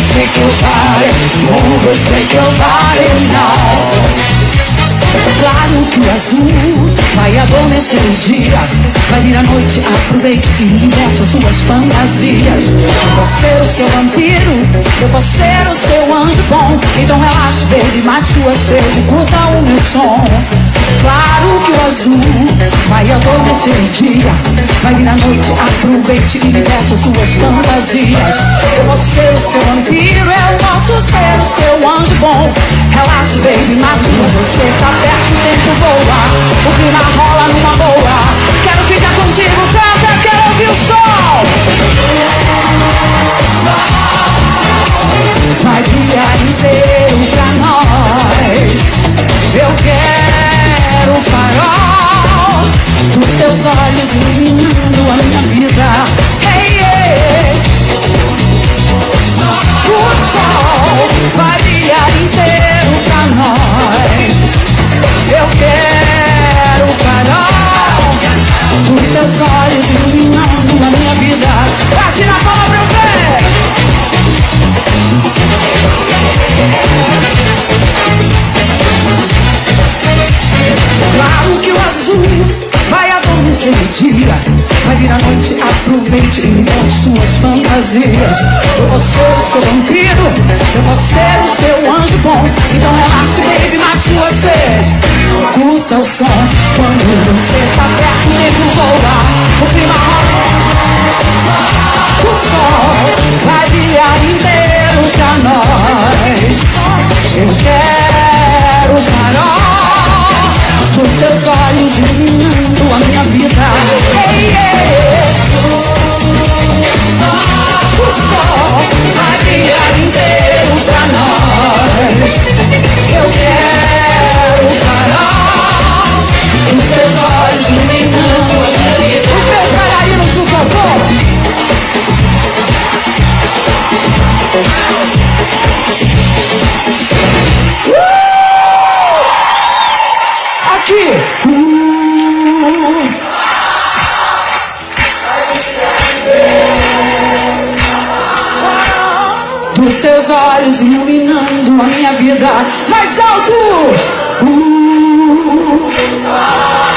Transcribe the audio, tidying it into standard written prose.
Overtake your body, overtake your body now. Claro que o azul vai adormecer o dia, vai vir a noite, aproveite e liberte as suas fantasias. Eu vou ser o seu vampiro, eu vou ser o seu anjo bom. Então relaxe, baby, mate sua sede, curta o meu som. Claro que o azul vai adormecer o dia, vai vir a noite, aproveite e liberte as suas fantasias. Eu vou ser o seu vampiro, eu posso ser o seu anjo bom. Relaxe, baby, mate sua sede, tá perto, o tempo voa, o clima rola numa boa. Quero ficar contigo, canta, quero ouvir o sol. Vai brilhar inteiro pra nós. Eu quero o farol dos seus olhos iluminando a minha vida. Hey, yeah. O sol vai brilhar inteiro pra nós. Eu quero o farol dos seus olhos iluminando a minha vida. Bate na palma pra eu ver. Claro que o azul vai adormecer o dia, vai vir a noite, aproveite e liberte suas fantasias. Eu vou ser o seu vampiro, eu vou ser o seu anjo bom. Então relaxe, baby, mate sua sede, curta o som. Quando você tá perto, o tempo voa, o clima rola. O sol vai brilhar inteiro pra nós. Eu quero o farol dos seus olhos iluminando a minha vida. Hey, yeah. O sol vai brilhar inteiro pra nós. Eu quero o farol dos seus olhos iluminando a minha vida. Os meus bailarinos, por favor. Aqui. Dos seus olhos iluminando a minha vida. Mais alto.